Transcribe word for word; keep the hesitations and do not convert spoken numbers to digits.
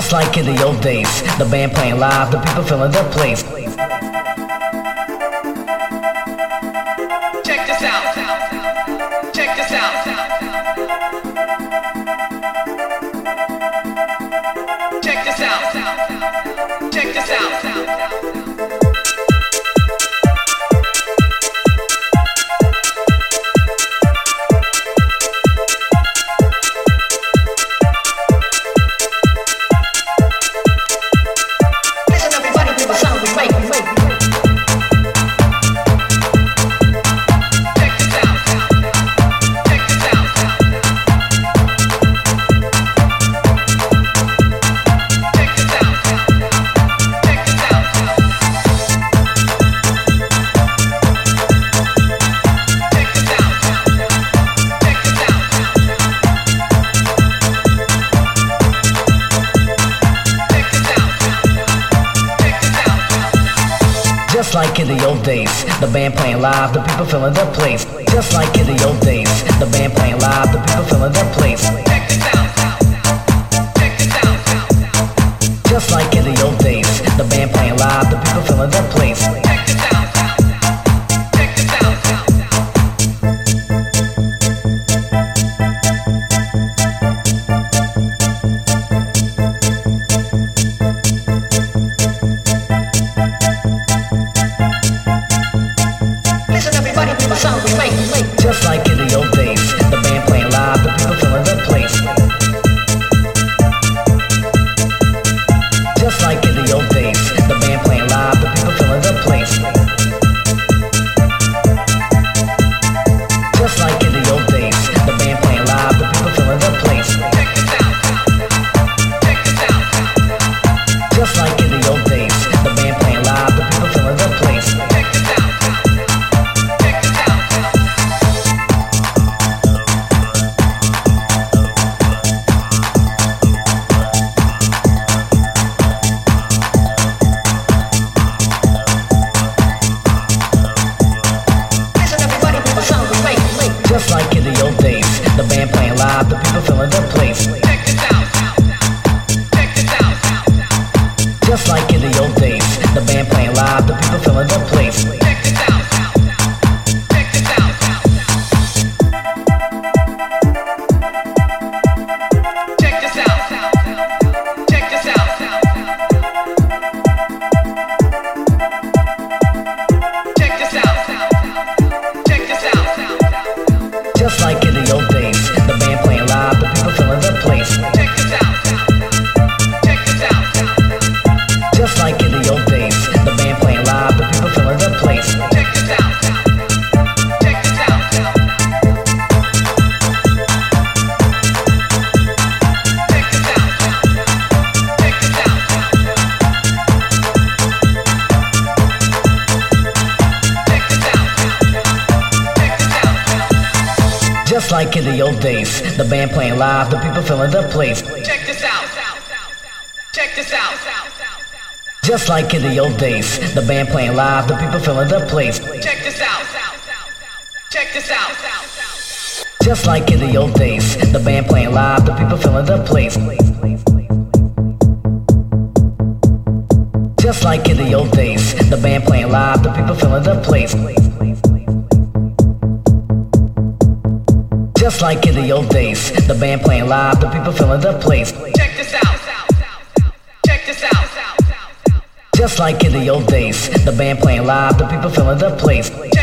Just like in the old days, the band playing live, the people filling the place. Check this out. Check this out. Check this out. Check this out. Just like in the old days, the band playing live, the people filling the place. Just like in the old days, the band playing live, the people filling the place. Check this out. Check this out. Just like in the old days, the band playing live, the people filling the place. Check this out. Check this out. Just like in the old days, the band playing live, the people filling the place. Just like in the old days, the band playing live, the people filling the place. Just like in the old days, the band playing live, the people filling the place. Check this out. Check this out. Just like in the old days, the band playing live, the people filling the place. Check this out. Check this out. Just like in the old days, the band playing live, the people filling the place. Check this out. Check this out. Just like in the old days, the band playing live, the people filling the place. Check this out. Check this out. Check this out. Check this out. Check this out. Check this out. Just like in the old days, the band playing live, the people filling the place. Check this out. Check this out. Just like in the old days, the band playing live, the people filling the place. Check this out. Check this out. Check this out. Check this out. Check this out. Check this out. Just like in the old days, the band playing live, the people filling the place. Check this out. Check this out. Just like in the old days, the band playing live, the people filling the place. Check this out. Check this out. Just like in the old days, the band playing live, the people filling the place. Just like in the old days, the band playing live, the people filling the place. Just like in the old days, the band playing live, the people filling the place. Check this out. Check this out. Just like in the old days, the band playing live, the people filling the place.